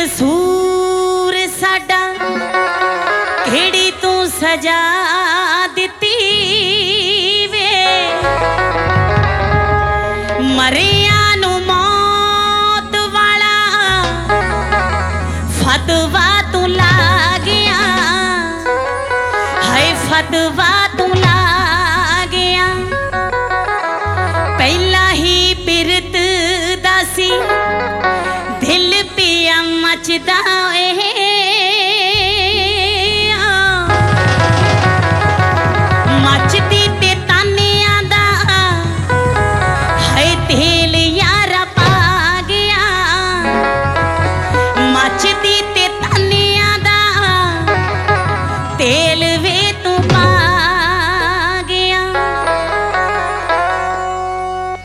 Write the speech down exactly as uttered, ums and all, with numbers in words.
कसूर साडा केड़ी तू सजा दिती वे मरिया नू मौत वाला फतवा तू ला गया हाय फतवा तू ला गया पहला ही पिरत दासी दिल पिया मचदा